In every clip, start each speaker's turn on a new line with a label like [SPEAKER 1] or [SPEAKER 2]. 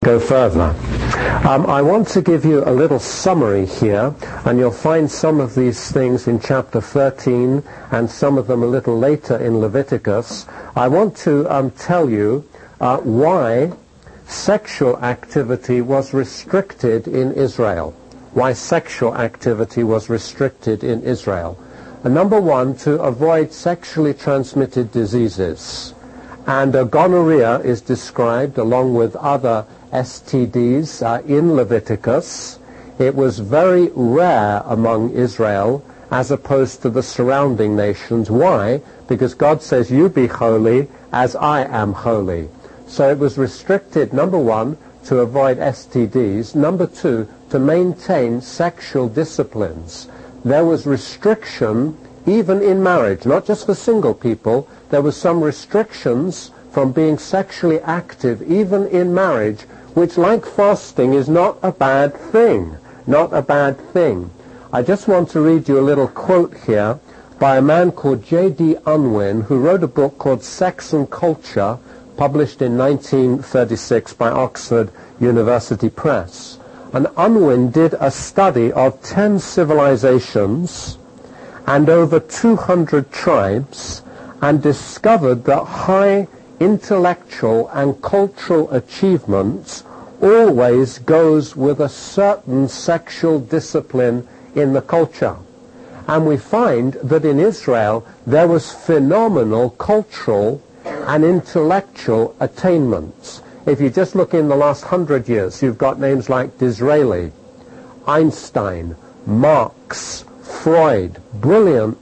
[SPEAKER 1] Go further. I want to give you a little summary here, and you'll find some of these things in chapter 13 and some of them a little later in Leviticus. I want to tell you why sexual activity was restricted in Israel. Why sexual activity was restricted in Israel. Number one, to avoid sexually transmitted diseases. And gonorrhea is described along with other STDs in Leviticus. It was very rare among Israel as opposed to the surrounding nations. Why? Because God says, you be holy as I am holy. So it was restricted, number one, to avoid STDs. Number two, to maintain sexual disciplines. There was restriction even in marriage, not just for single people. There was some restrictions from being sexually active even in marriage, which, like fasting, is not a bad thing. Not a bad thing. I just want to read you a little quote here by a man called J.D. Unwin, who wrote a book called Sex and Culture, published in 1936 by Oxford University Press. And Unwin did a study of 10 civilizations and over 200 tribes, and discovered that high intellectual and cultural achievements always goes with a certain sexual discipline in the culture. And we find that in Israel there was phenomenal cultural and intellectual attainments. If you just look in the last 100 years, you've got names like Disraeli, Einstein, Marx, Freud, brilliant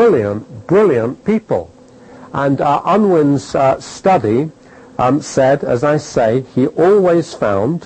[SPEAKER 1] people. And Unwin's study said, as I say, he always found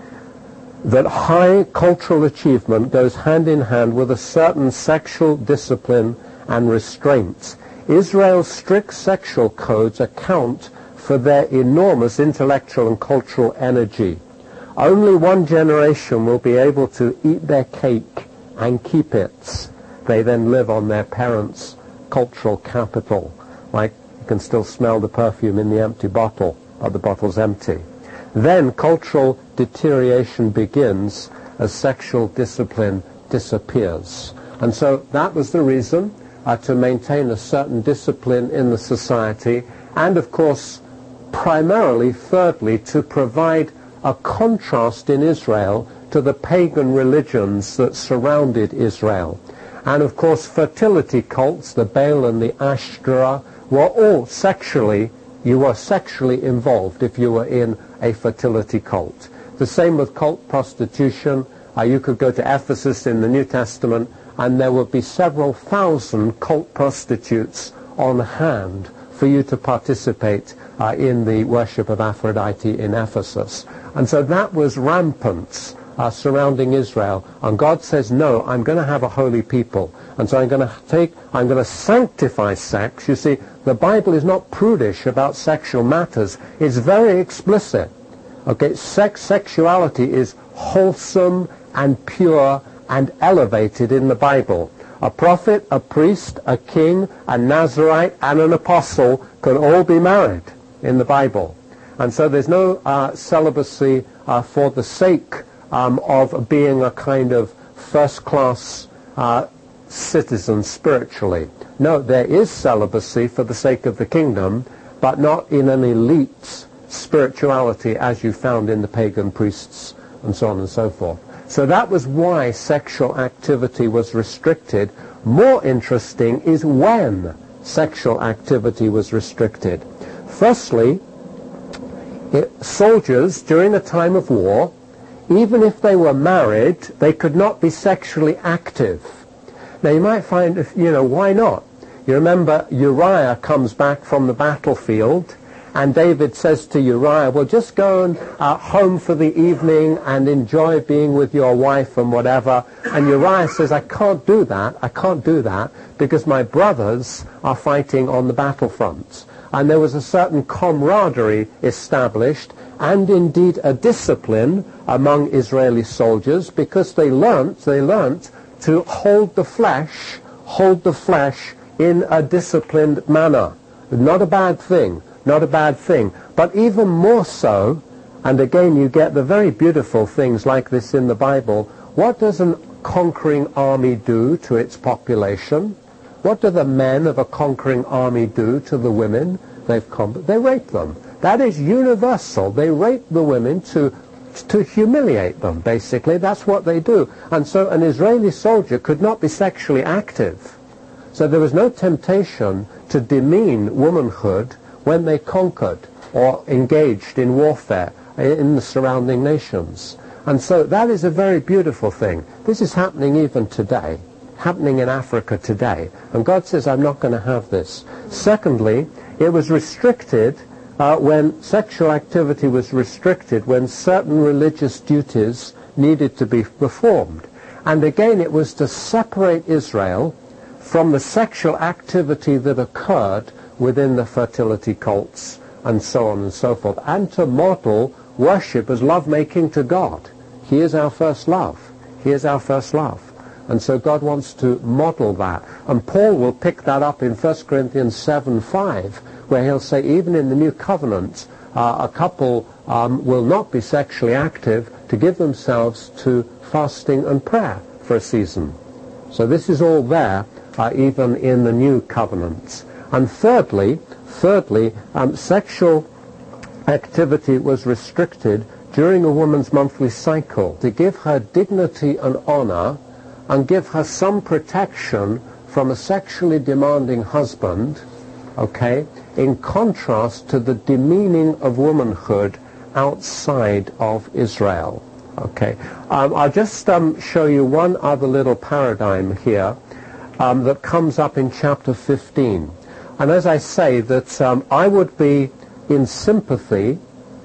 [SPEAKER 1] that high cultural achievement goes hand in hand with a certain sexual discipline and restraint. Israel's strict sexual codes account for their enormous intellectual and cultural energy. Only one generation will be able to eat their cake and keep it. They then live on their parents' cultural capital. Like, you can still smell the perfume in the empty bottle, but the bottle's empty. Then cultural deterioration begins as sexual discipline disappears. And so that was the reason to maintain a certain discipline in the society, and of course, primarily, thirdly, to provide a contrast in Israel to the pagan religions that surrounded Israel. And of course, fertility cults, the Baal and the Ashtoreth, were all sexually, you were sexually involved if you were in a fertility cult. The same with cult prostitution. You could go to Ephesus in the New Testament and there would be several thousand cult prostitutes on hand for you to participate in the worship of Aphrodite in Ephesus. And so that was rampant surrounding Israel, and God says, no, I'm going to have a holy people, and so I'm going to sanctify sex. You see, the Bible is not prudish about sexual matters. It's very explicit. Okay, sexuality is wholesome and pure and elevated in the Bible. A prophet, a priest, a king, a Nazirite, and an apostle can all be married in the Bible. And so there's no celibacy for the sake of being a kind of first-class citizen spiritually. No, there is celibacy for the sake of the kingdom, but not in an elite spirituality as you found in the pagan priests and so on and so forth. So that was why sexual activity was restricted. More interesting is when sexual activity was restricted. Firstly, soldiers during a time of war, even if they were married, they could not be sexually active. Now you might find, why not? You remember Uriah comes back from the battlefield, and David says to Uriah, well, just go and home for the evening and enjoy being with your wife and whatever. And Uriah says, I can't do that because my brothers are fighting on the battlefront. And there was a certain camaraderie established, and indeed a discipline among Israeli soldiers, because they learnt to hold the flesh in a disciplined manner. Not a bad thing. But even more so, And again, you get the very beautiful things like this in the Bible. What does a conquering army do to its population? What do the men of a conquering army do to the women they rape them? That is universal. They rape the women to humiliate them, basically. That's what they do. And so an Israeli soldier could not be sexually active. So there was no temptation to demean womanhood when they conquered or engaged in warfare in the surrounding nations. And so that is a very beautiful thing. This is happening even today, happening in Africa today. And God says, I'm not going to have this. Secondly, it was restricted when sexual activity was restricted, when certain religious duties needed to be performed. And again, it was to separate Israel from the sexual activity that occurred within the fertility cults and so on and so forth, and to model worship as love-making to God. He is our first love. He is our first love. And so God wants to model that. And Paul will pick that up in 1 Corinthians 7:5, where he'll say even in the New Covenant, a couple will not be sexually active to give themselves to fasting and prayer for a season. So this is all there, even in the New Covenant. And thirdly, sexual activity was restricted during a woman's monthly cycle to give her dignity and honor and give her some protection from a sexually demanding husband, okay, in contrast to the demeaning of womanhood outside of Israel. Okay, I'll just show you one other little paradigm here that comes up in chapter 15. And as I say, that I would be in sympathy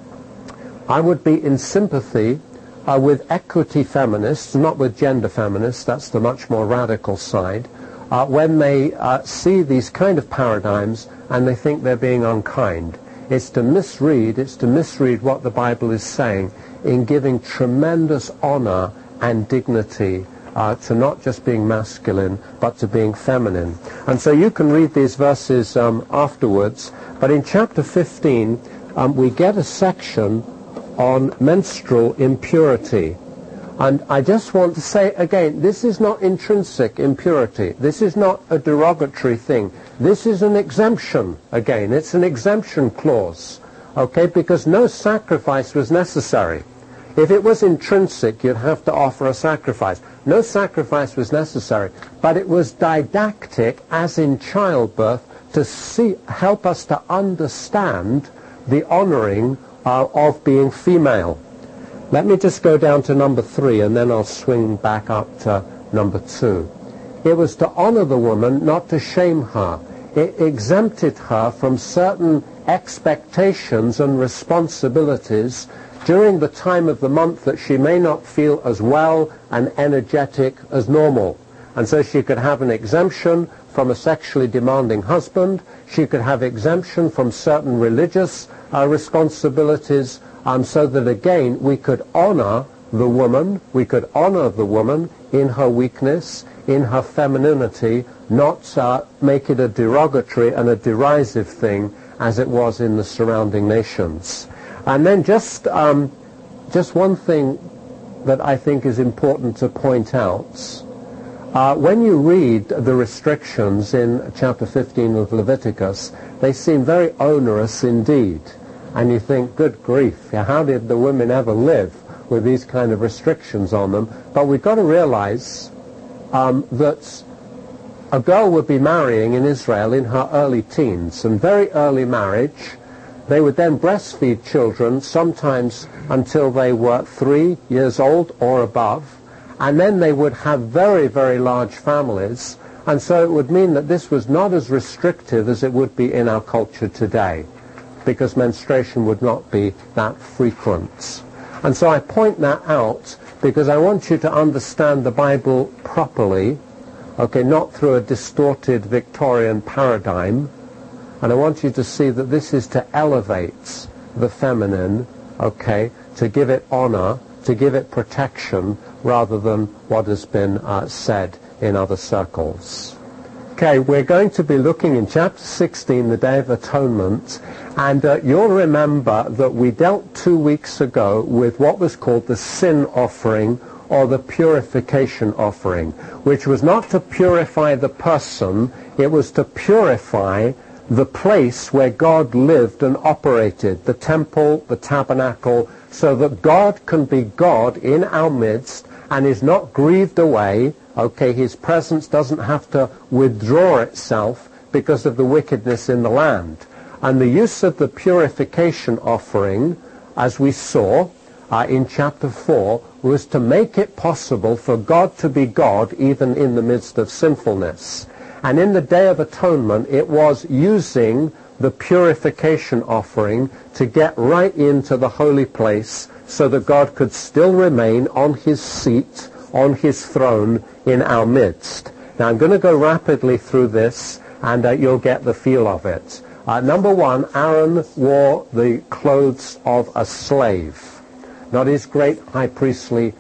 [SPEAKER 1] with equity feminists, not with gender feminists, that's the much more radical side, when they see these kind of paradigms and they think they're being unkind. It's to misread what the Bible is saying in giving tremendous honor and dignity to not just being masculine, but to being feminine. And so you can read these verses afterwards, but in chapter 15, we get a section on menstrual impurity. And I just want to say again, this is not intrinsic impurity. This is not a derogatory thing. This is an exemption, again. It's an exemption clause, okay, because no sacrifice was necessary. If it was intrinsic, you'd have to offer a sacrifice. No sacrifice was necessary, but it was didactic, as in childbirth, to help us to understand the honoring of being female. Let me just go down to number 3, and then I'll swing back up to number 2. It was to honor the woman, not to shame her. It exempted her from certain expectations and responsibilities during the time of the month that she may not feel as well and energetic as normal. And so she could have an exemption from a sexually demanding husband. She could have exemption from certain religious responsibilities, so that again we could honor the woman. We could honor the woman in her weakness, in her femininity, not make it a derogatory and a derisive thing as it was in the surrounding nations. And then just one thing that I think is important to point out. When you read the restrictions in chapter 15 of Leviticus, they seem very onerous indeed. And you think, good grief, how did the women ever live with these kind of restrictions on them? But we've got to realize that a girl would be marrying in Israel in her early teens, and very early marriage. They would then breastfeed children, sometimes until they were 3 years old or above, and then they would have very, very large families, and so it would mean that this was not as restrictive as it would be in our culture today, because menstruation would not be that frequent. And so I point that out because I want you to understand the Bible properly, okay, not through a distorted Victorian paradigm. And I want you to see that this is to elevate the feminine, okay, to give it honor, to give it protection, rather than what has been said in other circles. Okay, we're going to be looking in chapter 16, the Day of Atonement, and you'll remember that we dealt 2 weeks ago with what was called the sin offering or the purification offering, which was not to purify the person, it was to purify the place where God lived and operated, the temple, the tabernacle, so that God can be God in our midst and is not grieved away. Okay, his presence doesn't have to withdraw itself because of the wickedness in the land. And the use of the purification offering, as we saw in chapter 4, was to make it possible for God to be God even in the midst of sinfulness. And in the Day of Atonement, it was using the purification offering to get right into the holy place so that God could still remain on his seat, on his throne in our midst. Now I'm going to go rapidly through this and you'll get the feel of it. Number one, Aaron wore the clothes of a slave, not his great high priestly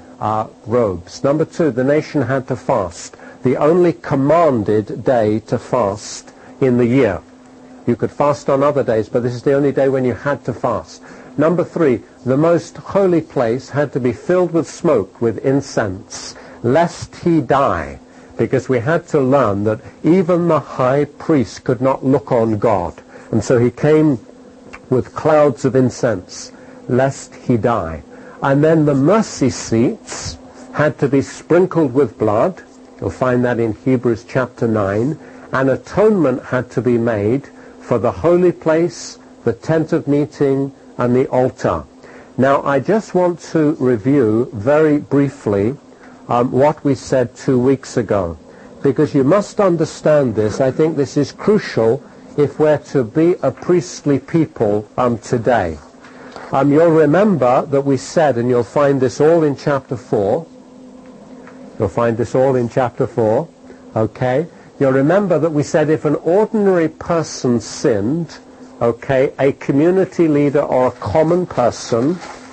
[SPEAKER 1] robes. Number two, the nation had to fast, the only commanded day to fast in the year. You could fast on other days, but this is the only day when you had to fast. Number three, the most holy place had to be filled with smoke, with incense, lest he die, because we had to learn that even the high priest could not look on God. And so he came with clouds of incense, lest he die. And then the mercy seats had to be sprinkled with blood. You'll find that in Hebrews chapter 9. And atonement had to be made for the holy place, the tent of meeting, and the altar. Now, I just want to review very briefly what we said 2 weeks ago, because you must understand this. I think this is crucial if we're to be a priestly people today. You'll remember that we said, and you'll find this all in chapter 4. You'll find this all in chapter 4, okay? You'll remember that we said if an ordinary person sinned, okay, a community leader or a common person,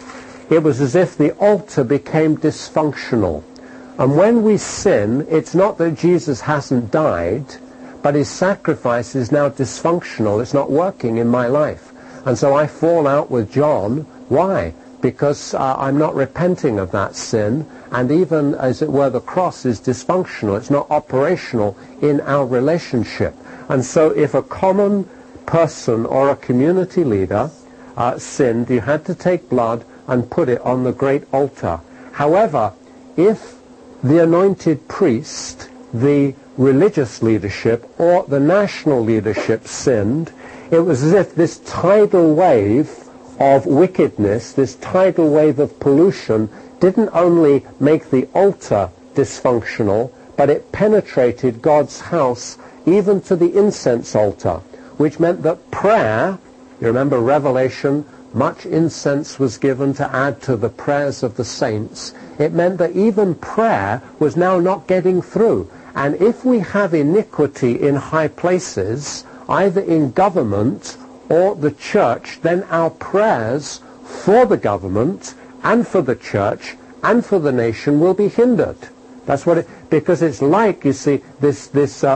[SPEAKER 1] it was as if the altar became dysfunctional. And when we sin, it's not that Jesus hasn't died, but his sacrifice is now dysfunctional. It's not working in my life. And so I fall out with John. Why? Because I'm not repenting of that sin, and even, as it were, the cross is dysfunctional. It's not operational in our relationship. And so if a common person or a community leader sinned, you had to take blood and put it on the great altar. However, if the anointed priest, the religious leadership, or the national leadership sinned, it was as if this tidal wave of wickedness, this tidal wave of pollution, didn't only make the altar dysfunctional, but it penetrated God's house even to the incense altar, which meant that prayer, you remember Revelation, much incense was given to add to the prayers of the saints. It meant that even prayer was now not getting through. And if we have iniquity in high places, either in government or the church, then our prayers for the government and for the church and for the nation will be hindered. That's what because it's like, you see, this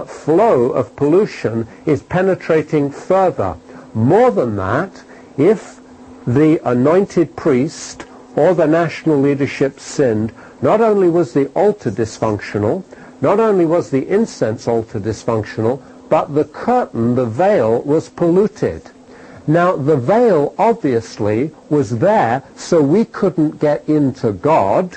[SPEAKER 1] flow of pollution is penetrating further. More than that, if the anointed priest or the national leadership sinned, not only was the altar dysfunctional, not only was the incense altar dysfunctional, but the curtain, the veil, was polluted. Now, the veil obviously was there so we couldn't get into God,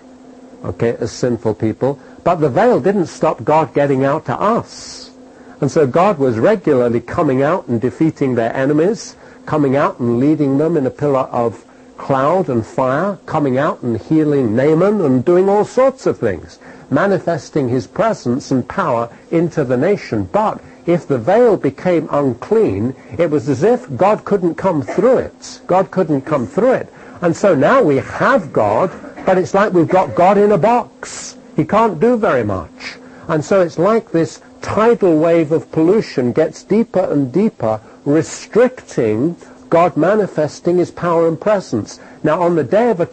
[SPEAKER 1] okay, as sinful people, but the veil didn't stop God getting out to us. And so God was regularly coming out and defeating their enemies, coming out and leading them in a pillar of cloud and fire, coming out and healing Naaman and doing all sorts of things, manifesting his presence and power into the nation. But if the veil became unclean, it was as if God couldn't come through it. God couldn't come through it. And so now we have God, but it's like we've got God in a box. He can't do very much. And so it's like this tidal wave of pollution gets deeper and deeper, restricting God manifesting his power and presence. Now, on the Day of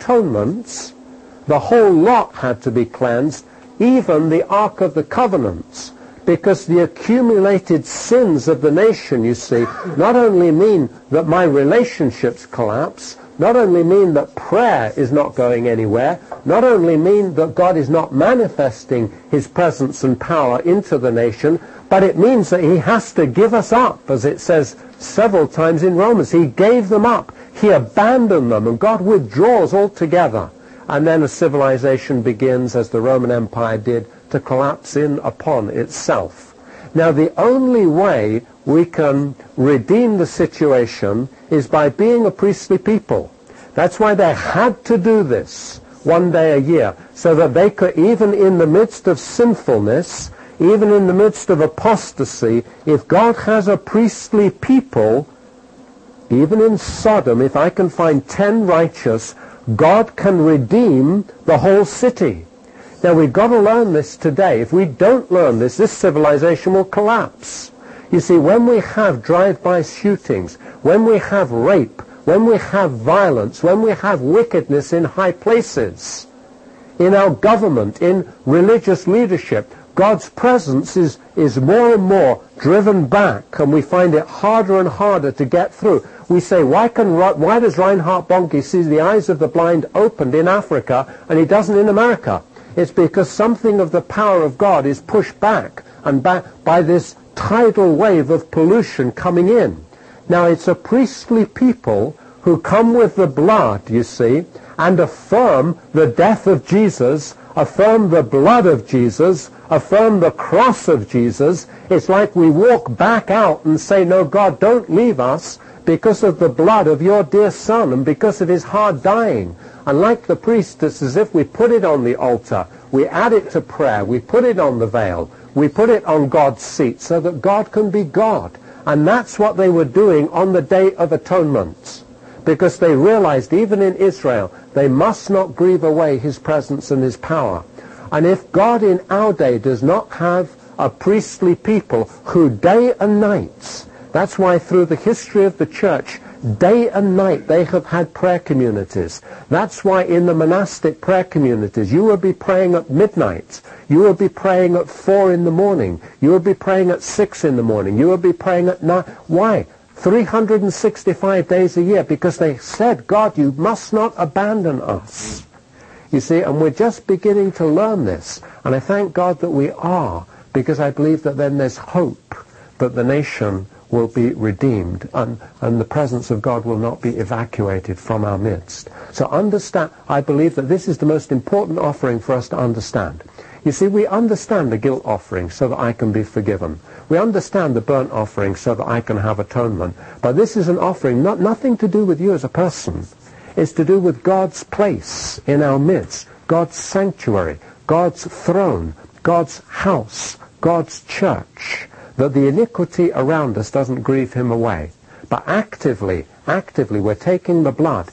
[SPEAKER 1] Atonement, the whole lot had to be cleansed, even the Ark of the Covenant, Because the accumulated sins of the nation, you see, not only mean that my relationships collapse, not only mean that prayer is not going anywhere, not only mean that God is not manifesting his presence and power into the nation, but it means that he has to give us up, as it says several times in Romans. He gave them up. He abandoned them, and God withdraws altogether. And then a civilization begins, as the Roman Empire did, to collapse in upon itself. Now, the only way we can redeem the situation is by being a priestly people. That's why they had to do this one day a year, so that they could, even in the midst of sinfulness, even in the midst of apostasy, if God has a priestly people, even in Sodom, if I can find 10 righteous, God can redeem the whole city. Now, we've got to learn this today. If we don't learn this, this civilization will collapse. You see, when we have drive-by shootings, when we have rape, when we have violence, when we have wickedness in high places, in our government, in religious leadership, God's presence is more and more driven back, and we find it harder and harder to get through. We say, why does Reinhard Bonnke see the eyes of the blind opened in Africa and he doesn't in America? It's because something of the power of God is pushed back and back by this tidal wave of pollution coming in. Now, it's a priestly people who come with the blood, you see, and affirm the death of Jesus, affirm the blood of Jesus, affirm the cross of Jesus. It's like we walk back out and say, no, God, don't leave us because of the blood of your dear Son and because of his hard dying. And like the priest, it's as if we put it on the altar, we add it to prayer, we put it on the veil, we put it on God's seat so that God can be God. And that's what they were doing on the Day of Atonement, because they realized, even in Israel, they must not grieve away his presence and his power. And if God in our day does not have a priestly people who day and night, that's why through the history of the church, day and night they have had prayer communities. That's why in the monastic prayer communities you will be praying at midnight, you will be praying at 4 in the morning, you will be praying at 6 in the morning, you will be praying at 9. Why? 365 days a year, because they said, God, you must not abandon us. You see, and we're just beginning to learn this, and I thank God that we are, because I believe that then there's hope that the nation will be redeemed, and the presence of God will not be evacuated from our midst. So understand, I believe that this is the most important offering for us to understand. You see, we understand the guilt offering so that I can be forgiven. We understand the burnt offering so that I can have atonement. But this is an offering nothing to do with you as a person. It's to do with God's place in our midst, God's sanctuary, God's throne, God's house, God's church, that the iniquity around us doesn't grieve him away. But actively we're taking the blood,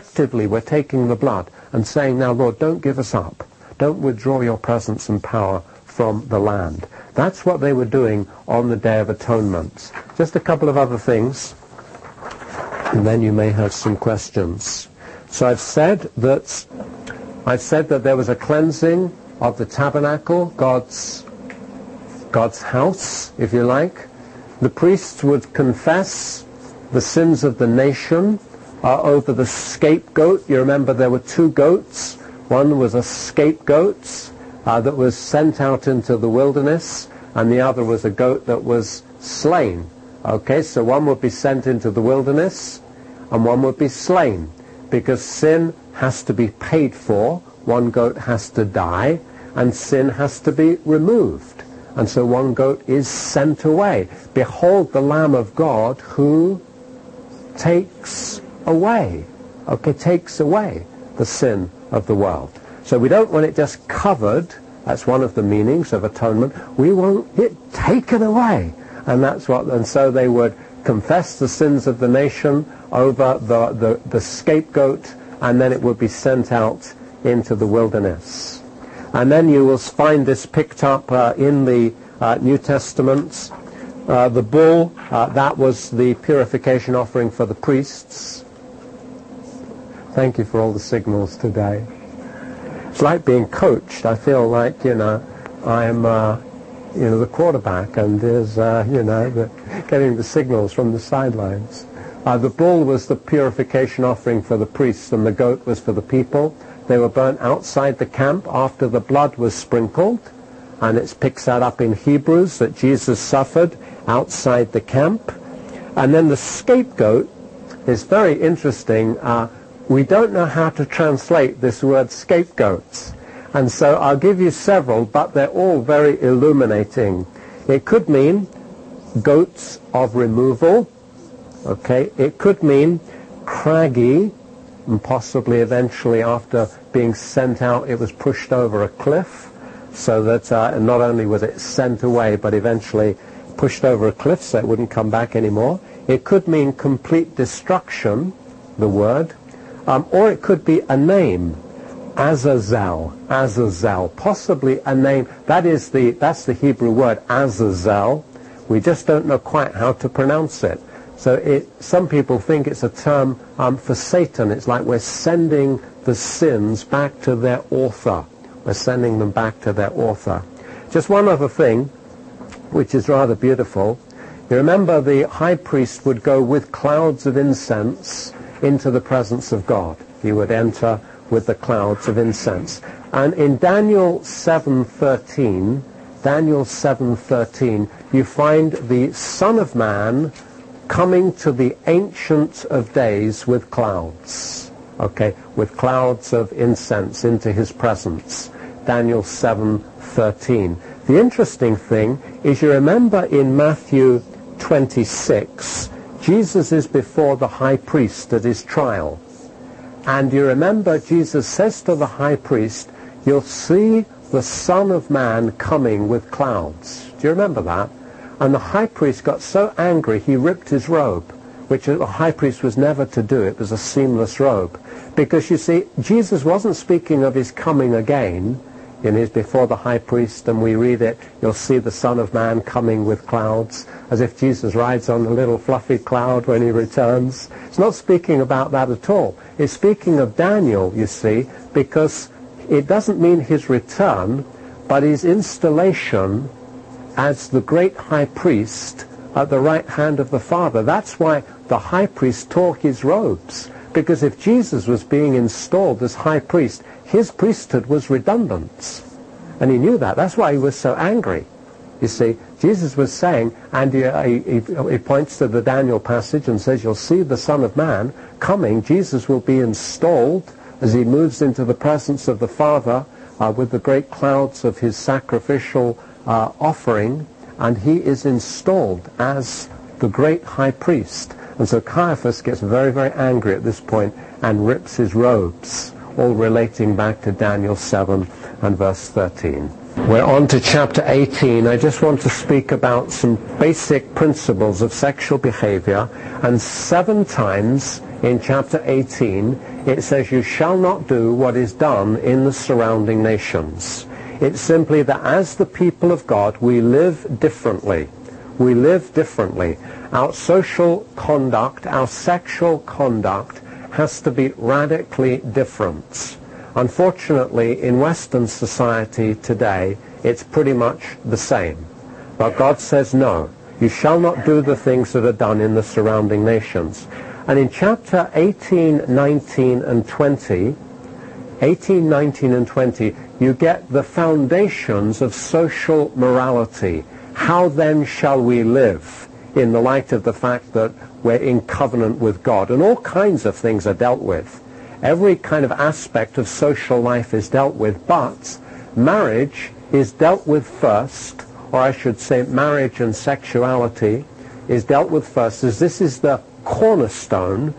[SPEAKER 1] and saying, now Lord, don't give us up. Don't withdraw your presence and power from the land. That's what they were doing on the Day of Atonement. Just a couple of other things, and then you may have some questions. So I've said that there was a cleansing of the tabernacle, God's house, if you like. The priests would confess the sins of the nation over the scapegoat. You remember there were 2 goats. One was a scapegoat that was sent out into the wilderness, and the other was a goat that was slain. Okay, so one would be sent into the wilderness, and one would be slain, because sin has to be paid for. One goat has to die, and sin has to be removed. And so one goat is sent away. Behold the Lamb of God who takes away the sin of the world. So we don't want it just covered. That's one of the meanings of atonement. We want it taken away. And so they would confess the sins of the nation over the scapegoat, and then it would be sent out into the wilderness. And then you will find this picked up in the New Testament. The bull, that was the purification offering for the priests. Thank you for all the signals today. It's like being coached. I feel like, I'm the quarterback and is, getting the signals from the sidelines. The bull was the purification offering for the priests, and the goat was for the people. They were burnt outside the camp after the blood was sprinkled, and it picks that up in Hebrews that Jesus suffered outside the camp. And then the scapegoat is very interesting. We don't know how to translate this word scapegoats. And so I'll give you several, but they're all very illuminating. It could mean goats of removal. Okay, it could mean craggy, and possibly eventually after being sent out it was pushed over a cliff, so that not only was it sent away but eventually pushed over a cliff so it wouldn't come back anymore. It could mean complete destruction, the word, or it could be a name, Azazel, possibly a name. That's the Hebrew word, Azazel. We just don't know quite how to pronounce it. So some people think it's a term for Satan. It's like we're sending the sins back to their author. We're sending them back to their author. Just one other thing, which is rather beautiful. You remember the high priest would go with clouds of incense into the presence of God. He would enter with the clouds of incense. And in Daniel 7:13, you find the Son of Man coming to the Ancient of Days with clouds. Okay, with clouds of incense into his presence. Daniel 7:13. The interesting thing is, you remember in Matthew 26, Jesus is before the high priest at his trial. And you remember Jesus says to the high priest, you'll see the Son of Man coming with clouds. Do you remember that? And the high priest got so angry he ripped his robe, which a high priest was never to do. It was a seamless robe. Because you see, Jesus wasn't speaking of his coming again in his before the high priest, and we read it, you'll see the Son of Man coming with clouds, as if Jesus rides on a little fluffy cloud when he returns. It's not speaking about that at all. It's speaking of Daniel, you see, because it doesn't mean his return, but his installation as the great high priest at the right hand of the Father. That's why the high priest tore his robes, because if Jesus was being installed as high priest, his priesthood was redundant. And he knew that. That's why he was so angry. You see, Jesus was saying, and he points to the Daniel passage and says, you'll see the Son of Man coming. Jesus will be installed as he moves into the presence of the Father with the great clouds of his sacrificial offering, and he is installed as the great high priest. And so Caiaphas gets very, very angry at this point and rips his robes, all relating back to Daniel 7 and verse 13. We're on to chapter 18. I just want to speak about some basic principles of sexual behavior. And 7 times in chapter 18, it says, you shall not do what is done in the surrounding nations. It's simply that as the people of God, we live differently. We live differently. Our social conduct, our sexual conduct has to be radically different. Unfortunately, in Western society today, it's pretty much the same. But God says, no, you shall not do the things that are done in the surrounding nations. And in chapter 18, 19, and 20, you get the foundations of social morality. How then shall we live in the light of the fact that we're in covenant with God? And all kinds of things are dealt with. Every kind of aspect of social life is dealt with, but marriage is dealt with first, or I should say marriage and sexuality is dealt with first, as this is the cornerstone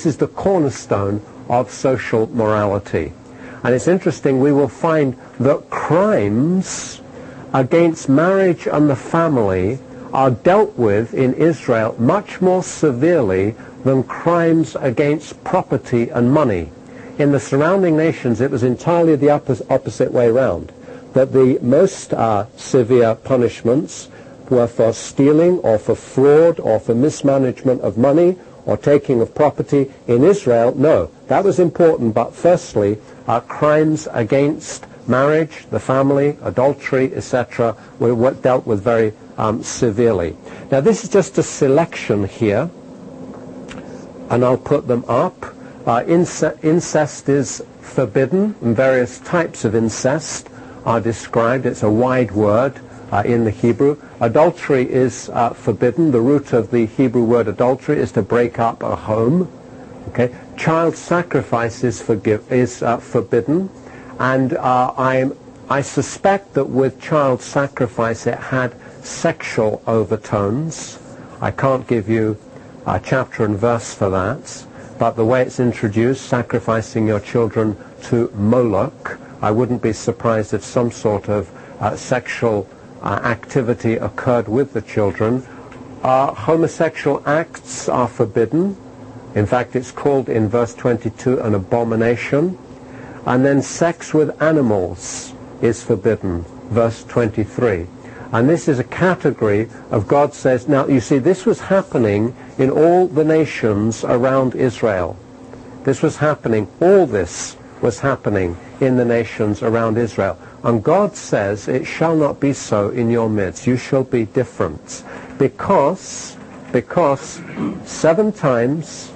[SPEAKER 1] of social morality. And it's interesting, we will find that crimes against marriage and the family are dealt with in Israel much more severely than crimes against property and money. In the surrounding nations, it was entirely the opposite way around, that the most severe punishments were for stealing or for fraud or for mismanagement of money or taking of property. In Israel, no, that was important, but firstly, crimes against marriage, the family, adultery, etc., were dealt with very severely. Now this is just a selection here, and I'll put them up. Incest is forbidden, and various types of incest are described. It's a wide word in the Hebrew. Adultery is forbidden. The root of the Hebrew word adultery is to break up a home. Okay. Child sacrifice is forbidden, and I suspect that with child sacrifice it had sexual overtones. I can't give you a chapter and verse for that, but the way it's introduced, sacrificing your children to Moloch, I wouldn't be surprised if some sort of sexual activity occurred with the children. Homosexual acts are forbidden. In fact, it's called in verse 22 an abomination. And then sex with animals is forbidden, verse 23. And this is a category of God says, now you see this was happening in all the nations around Israel. This was happening, all this was happening in the nations around Israel. And God says, it shall not be so in your midst. You shall be different. Because seven times,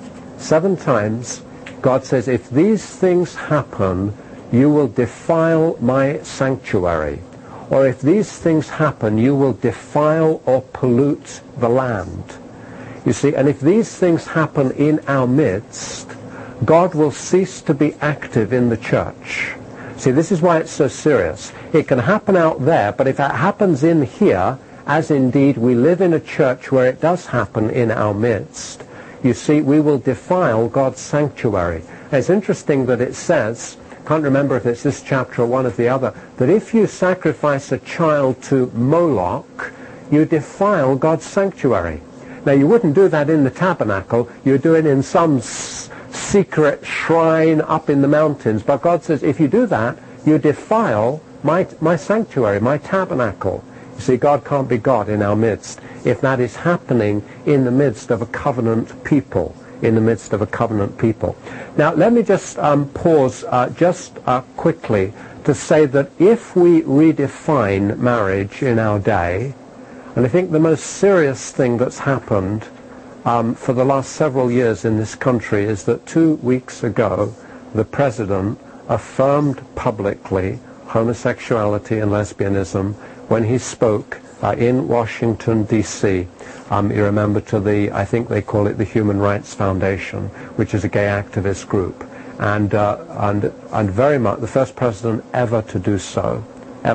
[SPEAKER 1] God says, if these things happen, you will defile my sanctuary. Or if these things happen, you will defile or pollute the land. You see, and if these things happen in our midst, God will cease to be active in the church. See, this is why it's so serious. It can happen out there, but if it happens in here, as indeed we live in a church where it does happen in our midst, you see, we will defile God's sanctuary. And it's interesting that it says, can't remember if it's this chapter or one of the other, that if you sacrifice a child to Moloch, you defile God's sanctuary. Now, you wouldn't do that in the tabernacle. You do it in some secret shrine up in the mountains. But God says, if you do that, you defile my sanctuary, my tabernacle. You see, God can't be God in our midst if that is happening in the midst of a covenant people. In the midst of a covenant people. Now, let me just pause quickly to say that if we redefine marriage in our day, and I think the most serious thing that's happened for the last several years in this country is that 2 weeks ago, the President affirmed publicly homosexuality and lesbianism when he spoke in Washington, D.C. You remember to the, I think they call it the Human Rights Foundation, which is a gay activist group, and very much the first president ever to do so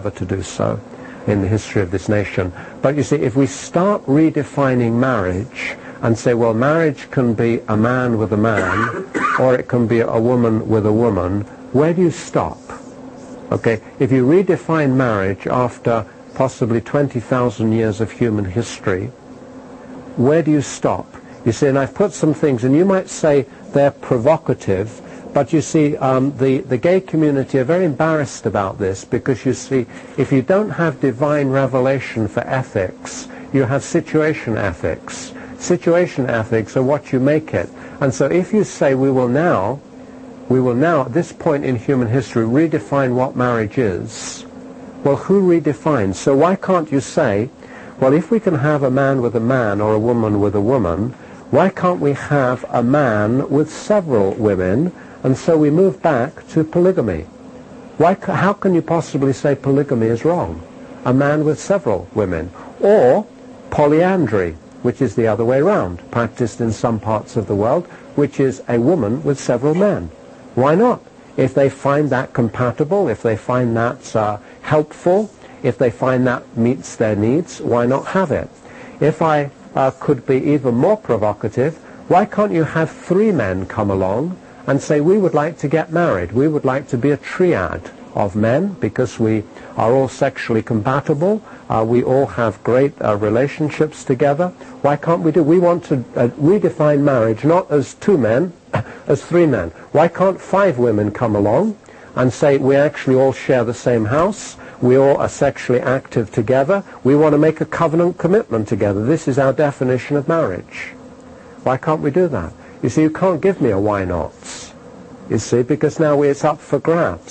[SPEAKER 1] in the history of this nation. But you see, if we start redefining marriage and say, well, marriage can be a man with a man, or it can be a woman with a woman, where do you stop? Okay, if you redefine marriage after possibly 20,000 years of human history, where do you stop? You see, and I've put some things, and you might say they're provocative, but you see, the gay community are very embarrassed about this, because you see, if you don't have divine revelation for ethics, you have situation ethics. Situation ethics are what you make it. And so if you say we will now at this point in human history redefine what marriage is, well, who redefines? So why can't you say, well, if we can have a man with a man or a woman with a woman, why can't we have a man with several women? And so we move back to polygamy. How can you possibly say polygamy is wrong? A man with several women. Or polyandry, which is the other way around, practiced in some parts of the world, which is a woman with several men. Why not? If they find that compatible, if they find that helpful, if they find that meets their needs, why not have it? If I could be even more provocative, why can't you have 3 men come along and say, we would like to get married, we would like to be a triad of men because we are all sexually compatible, we all have great relationships together. Why can't we we want to redefine marriage not as 2 men, as 3 men. Why can't 5 women come along and say we actually all share the same house, we all are sexually active together, we want to make a covenant commitment together. This is our definition of marriage. Why can't we do that? You see, you can't give me a why not, you see, because now it's up for grabs.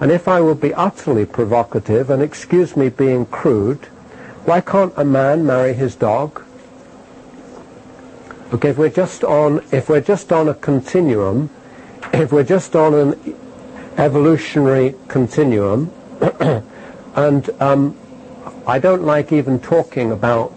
[SPEAKER 1] And if I will be utterly provocative, and excuse me being crude, why can't a man marry his dog? Okay, if we're just on a continuum, if we're just on an evolutionary continuum, and I don't like even talking about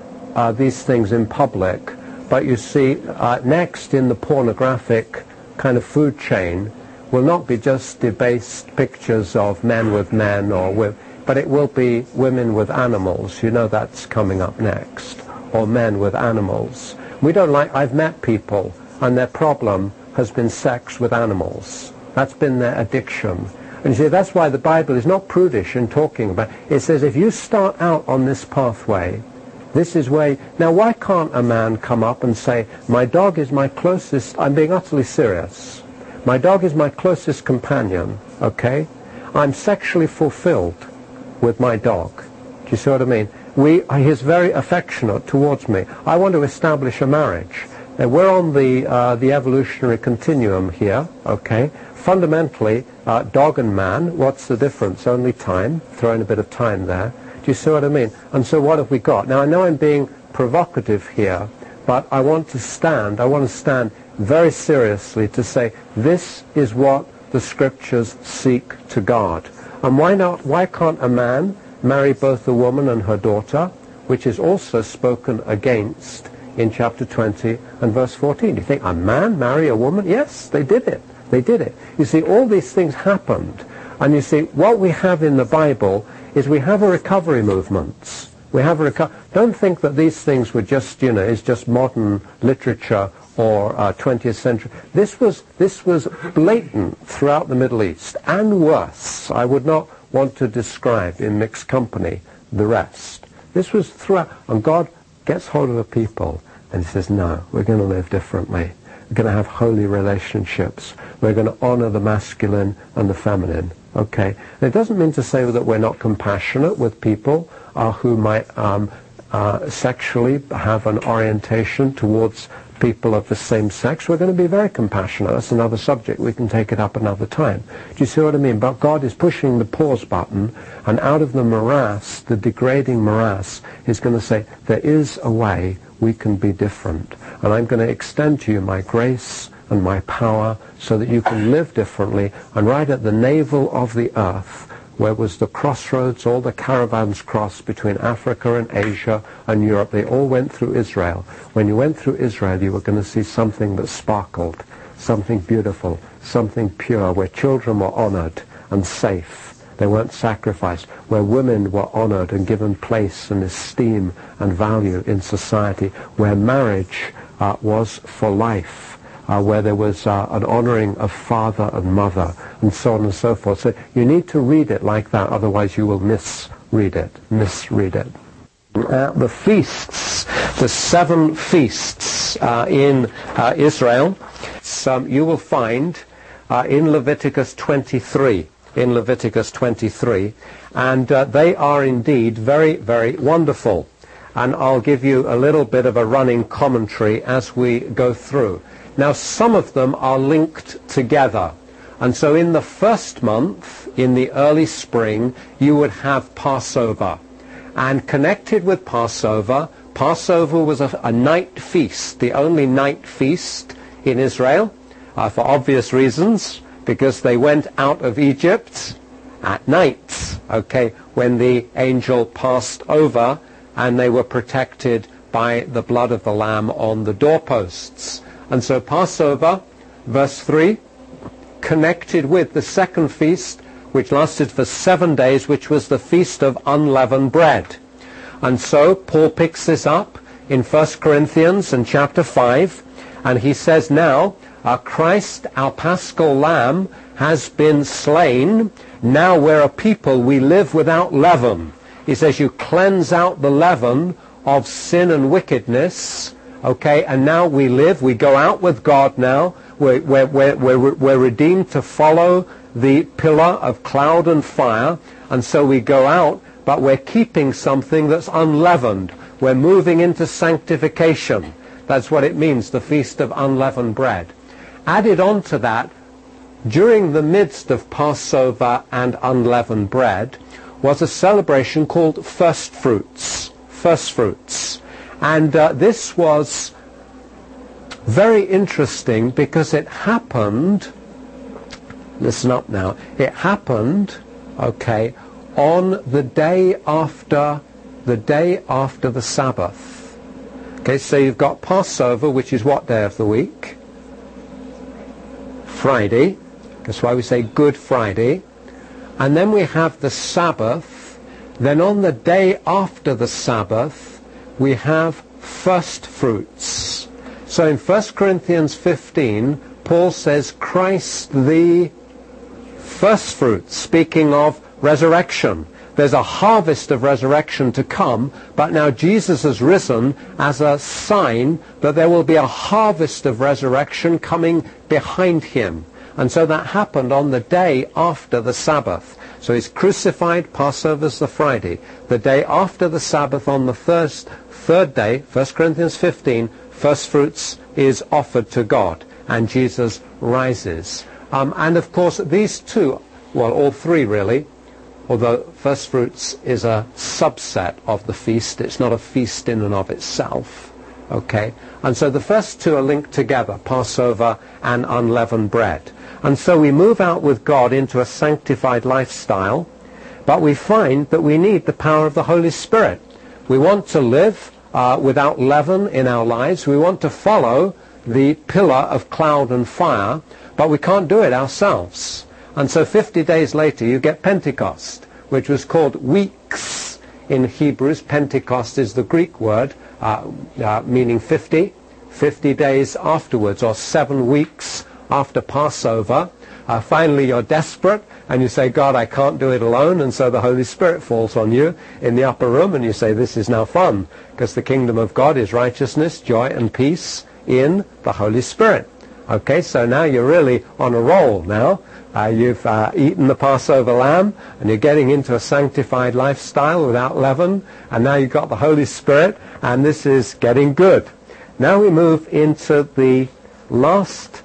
[SPEAKER 1] these things in public, but you see, next in the pornographic kind of food chain will not be just debased pictures of men with men but it will be women with animals. You know that's coming up next, or men with animals. I've met people, and their problem has been sex with animals. That's been their addiction. And you see, that's why the Bible is not prudish in talking about it. It says if you start out on this pathway, this is where... Now, why can't a man come up and say, my dog is my closest... I'm being utterly serious. My dog is my closest companion, okay? I'm sexually fulfilled with my dog. Do you see what I mean? He's very affectionate towards me. I want to establish a marriage. Now, we're on the evolutionary continuum here, okay? Fundamentally, dog and man, what's the difference? Only time. Throw in a bit of time there. Do you see what I mean? And so what have we got? Now, I know I'm being provocative here, but I want to stand very seriously to say this is what the Scriptures seek to guard. And why can't a man marry both the woman and her daughter, which is also spoken against in chapter 20 and verse 14? Do you think a man marry a woman? Yes, they did it. They did it. You see, all these things happened. And you see, what we have in the Bible is we have a recovery movement. Don't think that these things were just, is just modern literature or 20th century. This was blatant throughout the Middle East, and worse. I would not want to describe in mixed company the rest. This was throughout, and God gets hold of the people and he says, no, we're going to live differently. We're going to have holy relationships. We're going to honor the masculine and the feminine. Okay? And it doesn't mean to say that we're not compassionate with people who might sexually have an orientation towards people of the same sex. We're going to be very compassionate. That's another subject. We can take it up another time. Do you see what I mean? But God is pushing the pause button, and out of the morass, the degrading morass, He's going to say, there is a way we can be different. And I'm going to extend to you my grace and my power so that you can live differently. And right at the navel of the earth, where was the crossroads, all the caravans crossed between Africa and Asia and Europe, they all went through Israel. When you went through Israel, you were going to see something that sparkled, something beautiful, something pure, where children were honored and safe. They weren't sacrificed, where women were honored and given place and esteem and value in society, where marriage was for life. Where there was an honoring of father and mother, and so on and so forth. So you need to read it like that, otherwise you will misread it. The feasts, the 7 feasts in Israel, you will find in Leviticus 23. And they are indeed very, very wonderful. And I'll give you a little bit of a running commentary as we go through. Now, some of them are linked together. And so in the first month, in the early spring, you would have Passover. And connected with Passover was a night feast, the only night feast in Israel, for obvious reasons, because they went out of Egypt at night, okay, when the angel passed over, and they were protected by the blood of the Lamb on the doorposts. And so Passover, verse 3, connected with the second feast, which lasted for 7 days, which was the Feast of Unleavened Bread. And so Paul picks this up in 1 Corinthians and chapter 5, and he says, now, Christ, our Paschal Lamb, has been slain. Now we're a people, we live without leaven. He says, you cleanse out the leaven of sin and wickedness. Okay, and now we go out with God now. We're redeemed to follow the pillar of cloud and fire. And so we go out, but we're keeping something that's unleavened. We're moving into sanctification. That's what it means, the Feast of Unleavened Bread. Added on to that, during the midst of Passover and unleavened bread was a celebration called first fruits. First fruits. And this was very interesting because it happened, listen up now, it happened, okay, on the day after the Sabbath. Okay, so you've got Passover, which is what day of the week? Friday. That's why we say Good Friday. And then we have the Sabbath. Then on the day after the Sabbath, we have first fruits. So in 1 Corinthians 15, Paul says, Christ the first fruits, speaking of resurrection. There's a harvest of resurrection to come, but now Jesus has risen as a sign that there will be a harvest of resurrection coming behind him. And so that happened on the day after the Sabbath. So he's crucified, Passover's the Friday. The day after the Sabbath, on the third day, 1 Corinthians 15, first fruits is offered to God, and Jesus rises. And of course, these two, well, all three really, although first fruits is a subset of the feast, it's not a feast in and of itself. Okay? And so the first two are linked together, Passover and unleavened bread. And so we move out with God into a sanctified lifestyle, but we find that we need the power of the Holy Spirit. We want to live without leaven in our lives. We want to follow the pillar of cloud and fire, but we can't do it ourselves. And so 50 days later you get Pentecost, which was called weeks in Hebrews. Pentecost is the Greek word meaning 50 days afterwards, or 7 weeks after Passover. Finally you're desperate and you say, God, I can't do it alone, and so the Holy Spirit falls on you in the upper room and you say, this is now fun, because the kingdom of God is righteousness, joy and peace in the Holy Spirit. Okay, so now you're really on a roll now. You've eaten the Passover lamb, and you're getting into a sanctified lifestyle without leaven, and now you've got the Holy Spirit, and this is getting good. Now we move into the last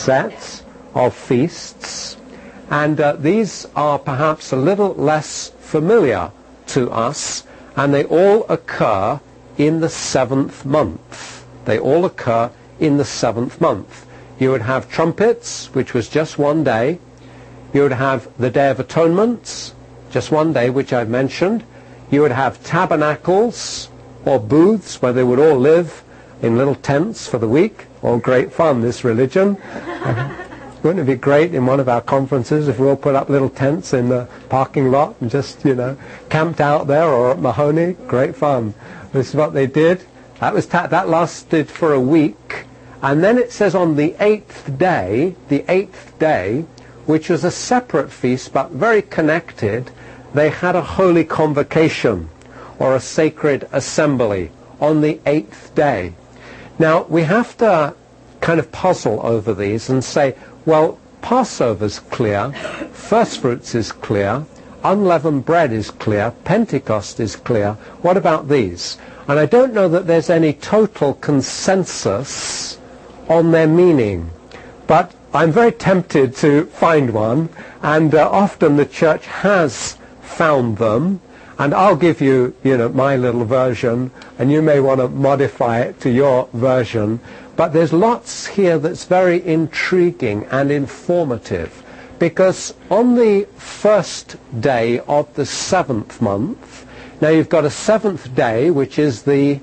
[SPEAKER 1] set of feasts, and these are perhaps a little less familiar to us, and they all occur in the 7th month. They all occur in the 7th month. You would have trumpets, which was just one day. You would have the Day of Atonement, just one day, which I've mentioned. You would have tabernacles, or booths, where they would all live in little tents for the week. All great fun, this religion. Wouldn't it be great in one of our conferences if we all put up little tents in the parking lot and just, camped out there, or at Mahoney? Great fun. This is what they did. That lasted for a week. And then it says on the 8th day, which was a separate feast but very connected, they had a holy convocation, or a sacred assembly, on the 8th day. Now, we have to kind of puzzle over these and say, well, Passover's clear, first fruits is clear, unleavened bread is clear, Pentecost is clear. What about these? And I don't know that there's any total consensus on their meaning, but I'm very tempted to find one, and often the church has found them, and I'll give you, my little version, and you may want to modify it to your version, but there's lots here that's very intriguing and informative, because on the first day of the 7th month, now you've got a 7th day, which is the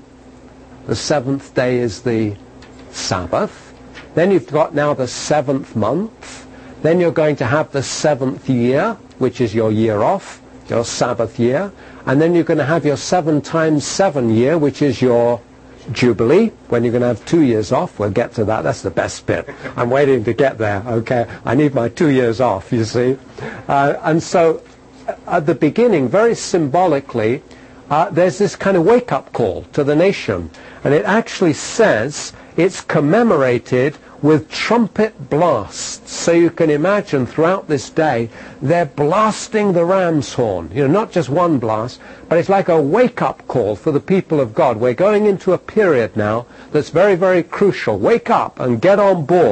[SPEAKER 1] 7th day is the Sabbath. Then you've got now the 7th month. Then you're going to have the 7th year, which is your year off, your Sabbath year. And then you're going to have your 7 times 7 year, which is your Jubilee, when you're going to have 2 years off. We'll get to that. That's the best bit. I'm waiting to get there, okay? I need my 2 years off, you see. And so at the beginning, very symbolically, there's this kind of wake-up call to the nation. And it actually says it's commemorated with trumpet blasts. So you can imagine throughout this day, they're blasting the ram's horn. Not just one blast, but it's like a wake-up call for the people of God. We're going into a period now that's very, very crucial. Wake up and get on board.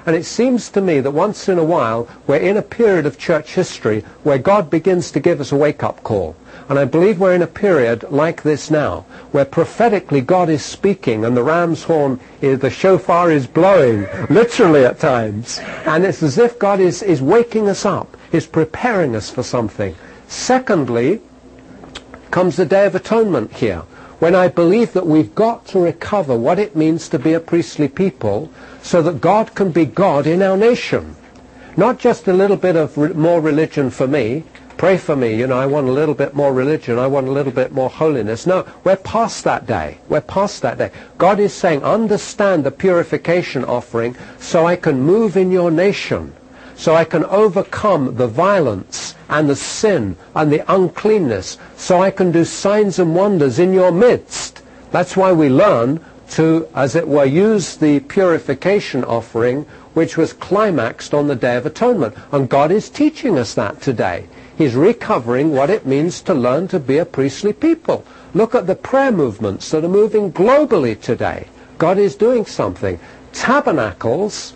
[SPEAKER 1] And it seems to me that once in a while we're in a period of church history where God begins to give us a wake-up call. And I believe we're in a period like this now, where prophetically God is speaking and the ram's horn, the shofar is blowing, literally at times. And it's as if God is waking us up, is preparing us for something. Secondly, comes the Day of Atonement here, when I believe that we've got to recover what it means to be a priestly people so that God can be God in our nation. Not just a little bit of more religion for me. Pray for me, I want a little bit more religion, I want a little bit more holiness. No, we're past that day. We're past that day. God is saying, understand the purification offering so I can move in your nation, so I can overcome the violence and the sin and the uncleanness, so I can do signs and wonders in your midst. That's why we learn to, as it were, use the purification offering, which was climaxed on the Day of Atonement. And God is teaching us that today. He's recovering what it means to learn to be a priestly people. Look at the prayer movements that are moving globally today. God is doing something. Tabernacles,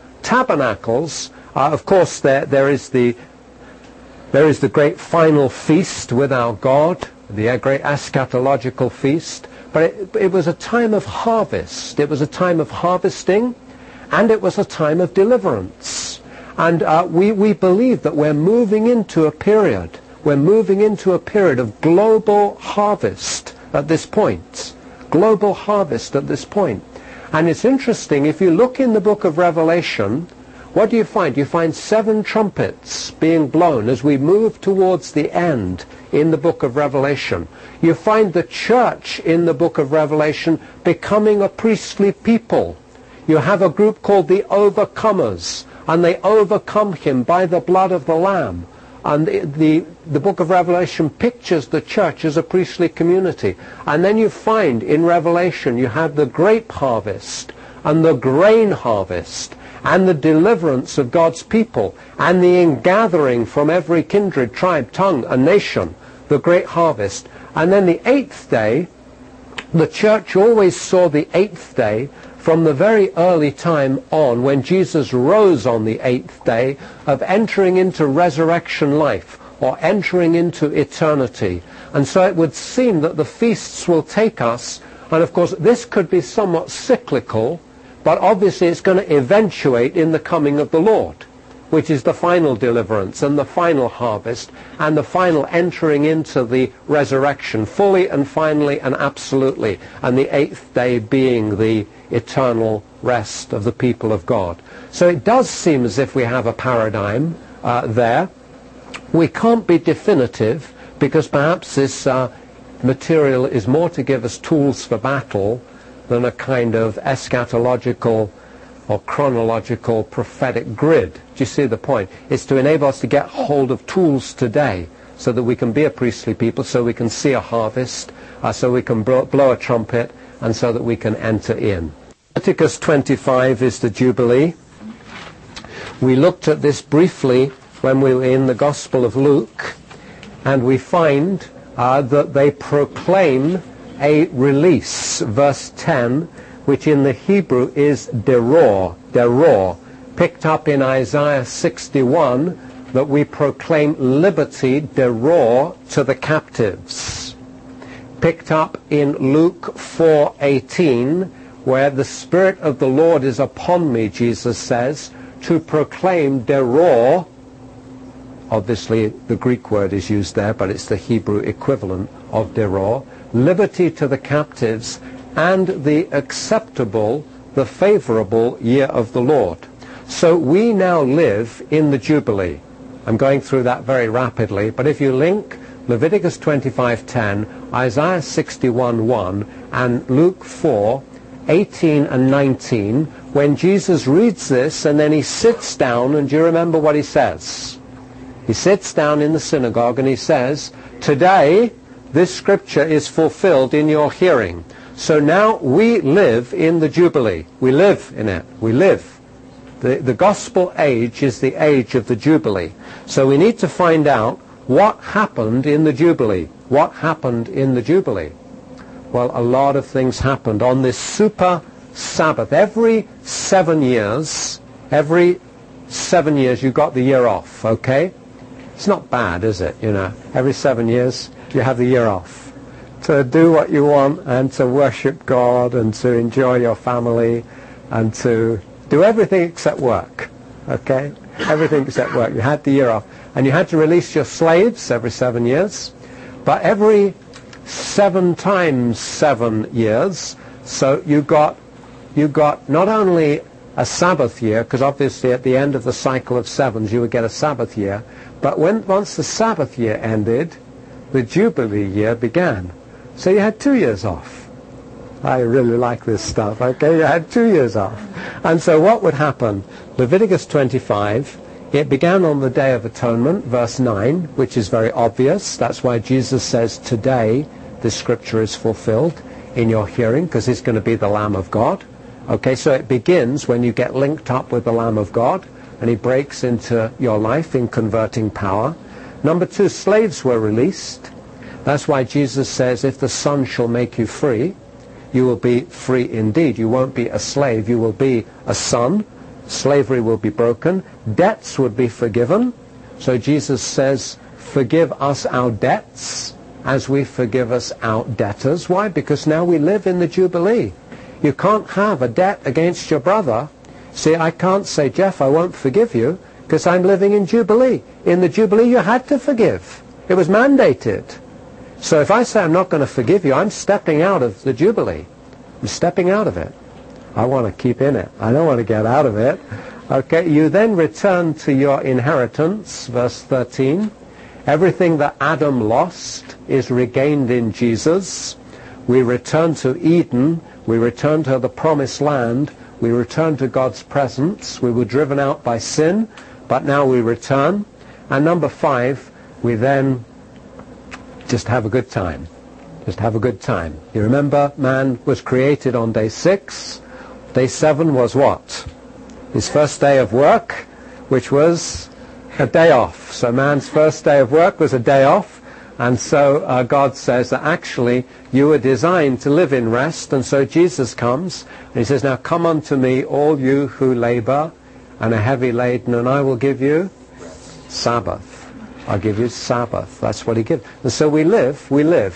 [SPEAKER 1] of course there is the great final feast with our God, the great eschatological feast. But it was a time of harvest. It was a time of harvesting, and it was a time of deliverance. And we believe that we're moving into a period. We're moving into a period of global harvest at this point. Global harvest at this point. And it's interesting, if you look in the book of Revelation, what do you find? You find 7 trumpets being blown as we move towards the end in the book of Revelation. You find the church in the book of Revelation becoming a priestly people. You have a group called the Overcomers, and they overcome him by the blood of the Lamb. And the book of Revelation pictures the church as a priestly community. And then you find in Revelation you have the grape harvest and the grain harvest and the deliverance of God's people and the ingathering from every kindred, tribe, tongue, and nation, the great harvest. And then the 8th day, the church always saw the 8th day from the very early time on, when Jesus rose on the 8th day, of entering into resurrection life, or entering into eternity. And so it would seem that the feasts will take us, and of course this could be somewhat cyclical, but obviously it's going to eventuate in the coming of the Lord, which is the final deliverance and the final harvest and the final entering into the resurrection, fully and finally and absolutely, and the 8th day being the eternal rest of the people of God. So it does seem as if we have a paradigm there. We can't be definitive, because perhaps this material is more to give us tools for battle than a kind of eschatological or chronological prophetic grid. Do you see the point? It's to enable us to get hold of tools today so that we can be a priestly people, so we can see a harvest, so we can blow a trumpet, and so that we can enter in. Leviticus 25 is the Jubilee. We looked at this briefly when we were in the Gospel of Luke, and we find that they proclaim a release, verse 10, which in the Hebrew is deror, picked up in Isaiah 61, that we proclaim liberty, deror, to the captives. Picked up in Luke 4:18, where the Spirit of the Lord is upon me, Jesus says, to proclaim deror. Obviously the Greek word is used there, but it's the Hebrew equivalent of deror. Liberty to the captives, and the acceptable, the favorable year of the Lord. So we now live in the Jubilee. I'm going through that very rapidly, but if you link Leviticus 25:10, Isaiah 61:1, and Luke 4:18 and 19, when Jesus reads this and then he sits down, and do you remember what he says? He sits down in the synagogue and he says, "Today this scripture is fulfilled in your hearing." So now we live in the Jubilee. We live in it. We live. The gospel age is the age of the Jubilee. So we need to find out what happened in the Jubilee. What happened in the Jubilee? Well, a lot of things happened on this super Sabbath. Every 7 years, Every 7 years you got the year off, okay? It's not bad, is it? You know, every 7 years you have the year off to do what you want and to worship God and to enjoy your family and to do everything except work, okay? Everything except work. You had the year off. And you had to release your slaves every 7 years. But every 7 times 7 years, so you got not only a Sabbath year, because obviously at the end of the cycle of sevens you would get a Sabbath year, but once the Sabbath year ended, the Jubilee year began. So you had 2 years off. I really like this stuff, okay? You had 2 years off. And so what would happen? Leviticus 25, it began on the Day of Atonement, verse 9, which is very obvious. That's why Jesus says, today this scripture is fulfilled in your hearing, because he's going to be the Lamb of God. Okay, so it begins when you get linked up with the Lamb of God, and he breaks into your life in converting power. Number 2, slaves were released. That's why Jesus says, if the Son shall make you free, you will be free indeed. You won't be a slave, you will be a son. Slavery will be broken. Debts would be forgiven. So Jesus says, forgive us our debts as we forgive us our debtors. Why? Because now we live in the Jubilee. You can't have a debt against your brother. See, I can't say, Jeff, I won't forgive you, because I'm living in Jubilee. In the Jubilee, you had to forgive. It was mandated. So if I say I'm not going to forgive you, I'm stepping out of the Jubilee. I'm stepping out of it. I want to keep in it. I don't want to get out of it. Okay, you then return to your inheritance, verse 13. Everything that Adam lost is regained in Jesus. We return to Eden. We return to the promised land. We return to God's presence. We were driven out by sin, but now we return. And number 5, we then just have a good time. Just have a good time. You remember, man was created on day 6. Day 7 was what? His first day of work, which was a day off. So man's first day of work was a day off. And so God says that actually you were designed to live in rest. And so Jesus comes and he says, now come unto me, all you who labor and are heavy laden, and I will give you Sabbath. I'll give you Sabbath. That's what he gives. And so we live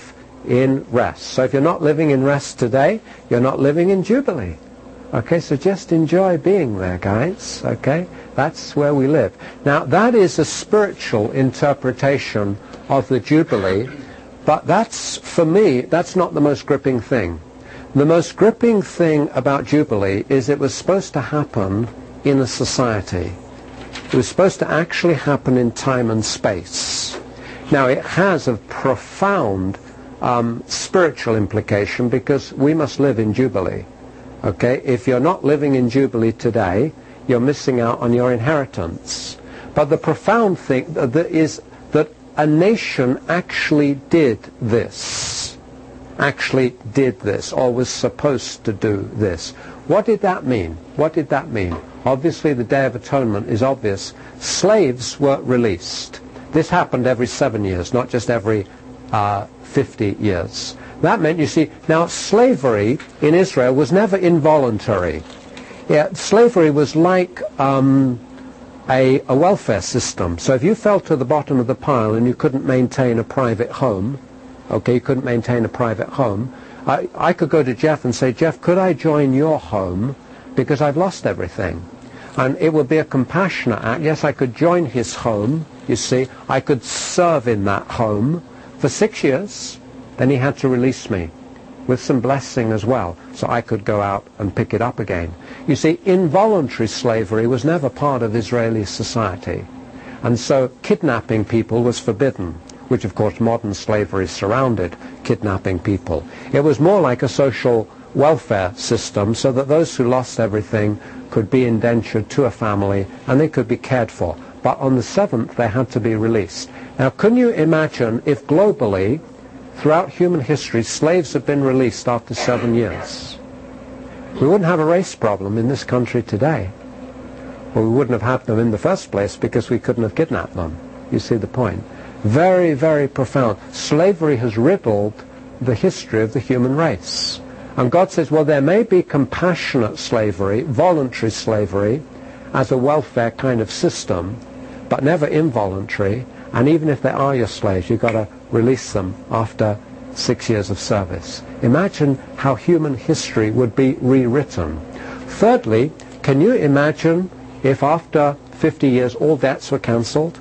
[SPEAKER 1] in rest. So if you're not living in rest today, you're not living in Jubilee. Okay, so just enjoy being there, guys. Okay, that's where we live. Now, that is a spiritual interpretation of the Jubilee, but that's, for me, that's not the most gripping thing. The most gripping thing about Jubilee is it was supposed to happen in a society. It was supposed to actually happen in time and space. Now, it has a profound spiritual implication, because we must live in Jubilee. Okay, if you're not living in Jubilee today, you're missing out on your inheritance. But the profound thing is that a nation actually did this, or was supposed to do this. What did that mean? What did that mean? Obviously, the Day of Atonement is obvious. Slaves were released. This happened every 7 years, not just every 50 years. That meant, you see, now slavery in Israel was never involuntary. Yeah, slavery was like a welfare system. So if you fell to the bottom of the pile and you couldn't maintain a private home, okay, you couldn't maintain a private home, I could go to Jeff and say, Jeff, could I join your home because I've lost everything? And it would be a compassionate act. Yes, I could join his home, you see. I could serve in that home for 6 years. Then he had to release me with some blessing as well, so I could go out and pick it up again. You see, involuntary slavery was never part of Israeli society. And so kidnapping people was forbidden, which of course modern slavery surrounded kidnapping people. It was more like a social welfare system, so that those who lost everything could be indentured to a family and they could be cared for. But on the 7th they had to be released. Now, can you imagine if globally, throughout human history, slaves have been released after 7 years? We wouldn't have a race problem in this country today. Well, we wouldn't have had them in the first place because we couldn't have kidnapped them. You see the point? Very, very profound. Slavery has riddled the history of the human race. And God says, well, there may be compassionate slavery, voluntary slavery, as a welfare kind of system, but never involuntary, and even if they are your slaves, you've got to release them after 6 years of service. Imagine how human history would be rewritten. Thirdly, can you imagine if after 50 years all debts were cancelled?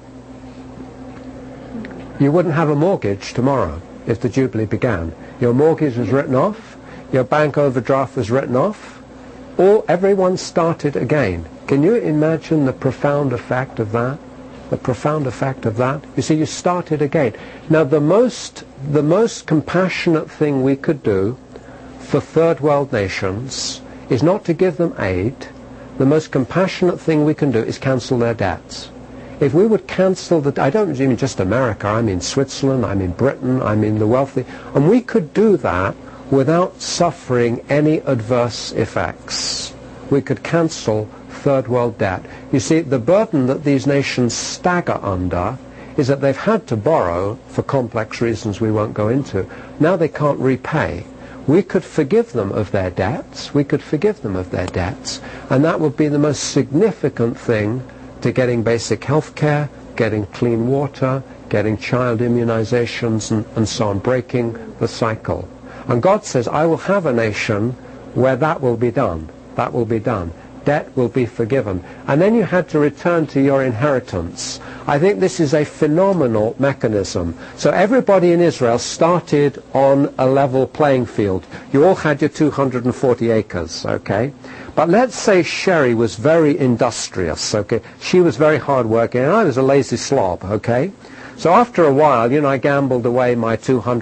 [SPEAKER 1] You wouldn't have a mortgage tomorrow if the Jubilee began. Your mortgage was written off, your bank overdraft was written off, everyone started again. Can you imagine the profound effect of that? The profound effect of that? You see, you started again. Now, the most compassionate thing we could do for third world nations is not to give them aid. The most compassionate thing we can do is cancel their debts. If we would cancel I don't mean just America, I mean Switzerland, I mean Britain, I mean the wealthy, and we could do that without suffering any adverse effects. We could cancel third world debt. You see, the burden that these nations stagger under is that they've had to borrow for complex reasons we won't go into. Now they can't repay. We could forgive them of their debts. We could forgive them of their debts. And that would be the most significant thing to getting basic health care, getting clean water, getting child immunizations, and so on, breaking the cycle. And God says, I will have a nation where that will be done. That will be done. Debt will be forgiven. And then you had to return to your inheritance. I think this is a phenomenal mechanism. So everybody in Israel started on a level playing field. You all had your 240 acres, okay? But let's say Sherry was very industrious, okay? She was very hardworking, and I was a lazy slob, okay? So after a while, I gambled away my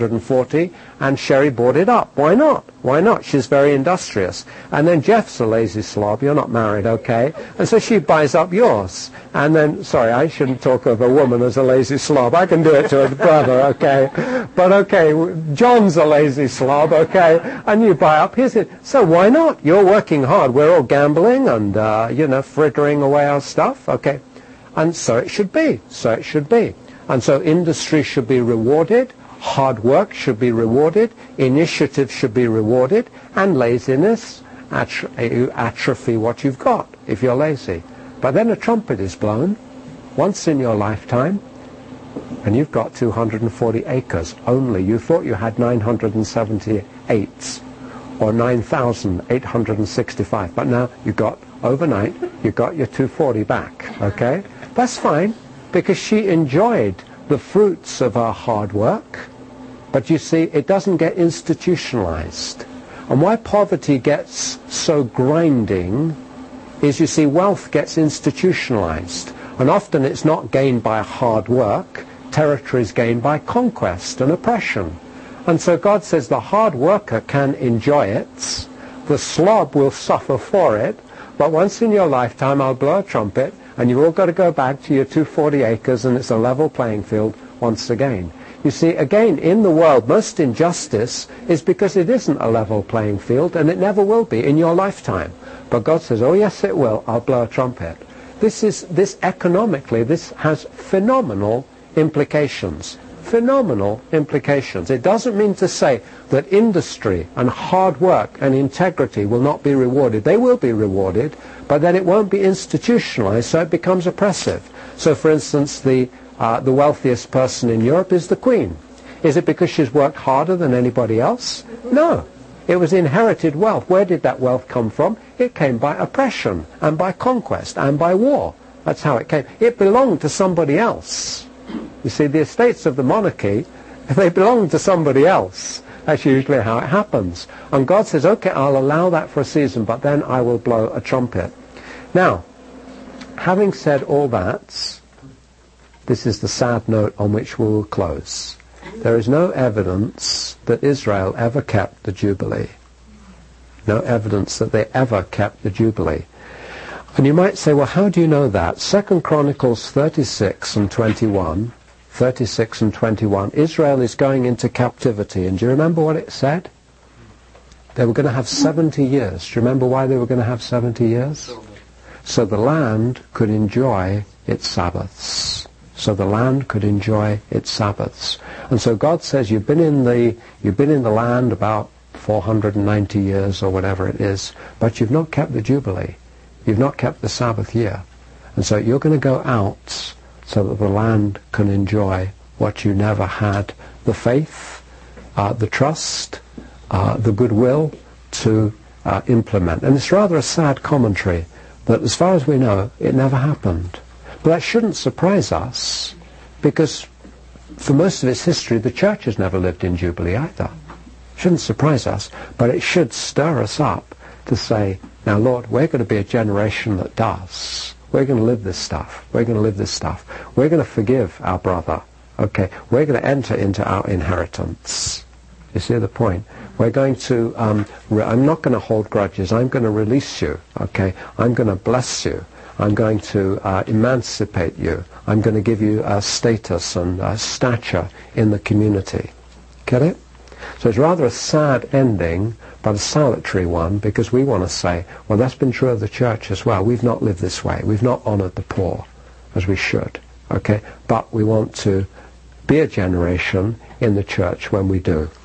[SPEAKER 1] 240, and Sherry bought it up. Why not? Why not? She's very industrious. And then Jeff's a lazy slob. You're not married, okay? And so she buys up yours. And then, sorry, I shouldn't talk of a woman as a lazy slob. I can do it to a brother, okay? But okay, John's a lazy slob, okay? And you buy up his. So why not? You're working hard. We're all gambling and, frittering away our stuff, okay? And so it should be. So it should be. And so industry should be rewarded, hard work should be rewarded, initiative should be rewarded, and laziness, you atrophy what you've got if you're lazy. But then a trumpet is blown once in your lifetime, and you've got 240 acres only. You thought you had 978 or 9,865, but now you got, overnight, you got your 240 back, okay? That's fine, because she enjoyed the fruits of her hard work. But you see, it doesn't get institutionalized. And why poverty gets so grinding is, you see, wealth gets institutionalized. And often it's not gained by hard work. Territory is gained by conquest and oppression. And so God says the hard worker can enjoy it. The slob will suffer for it. But once in your lifetime, I'll blow a trumpet, and you've all got to go back to your 240 acres, and it's a level playing field once again. You see, again, in the world, most injustice is because it isn't a level playing field, and it never will be in your lifetime. But God says, oh yes it will, I'll blow a trumpet. This economically, this has phenomenal implications. Phenomenal implications. It doesn't mean to say that industry and hard work and integrity will not be rewarded. They will be rewarded, but then it won't be institutionalized, so it becomes oppressive. So, for instance, the wealthiest person in Europe is the Queen. Is it because she's worked harder than anybody else? No. It was inherited wealth. Where did that wealth come from? It came by oppression and by conquest and by war. That's how it came. It belonged to somebody else. You see, the estates of the monarchy, if they belong to somebody else, that's usually how it happens. And God says, okay, I'll allow that for a season, but then I will blow a trumpet. Now, having said all that, this is the sad note on which we will close. There is no evidence that Israel ever kept the Jubilee. No evidence that they ever kept the Jubilee. And you might say, well, how do you know that? 2 Chronicles 36 and 21, Israel is going into captivity. And do you remember what it said? They were going to have 70 years. Do you remember why they were going to have 70 years? So the land could enjoy its Sabbaths. So the land could enjoy its Sabbaths. And so God says, you've been in the land about 490 years or whatever it is, but you've not kept the Jubilee. You've not kept the Sabbath year. And so you're going to go out so that the land can enjoy what you never had, the faith, the trust, the goodwill to implement. And it's rather a sad commentary that, as far as we know, it never happened. But that shouldn't surprise us, because for most of its history, the church has never lived in Jubilee either. Shouldn't surprise us, but it should stir us up to say, now Lord, we're going to be a generation that does. We're going to live this stuff. We're going to live this stuff. We're going to forgive our brother. Okay, we're going to enter into our inheritance. You see the point? We're going to, I'm not going to hold grudges. I'm going to release you. Okay, I'm going to bless you. I'm going to emancipate you. I'm going to give you status and stature in the community. Get it? So it's rather a sad ending, but a salutary one, because we want to say, well, that's been true of the church as well. We've not lived this way. We've not honored the poor as we should. Okay? But we want to be a generation in the church when we do.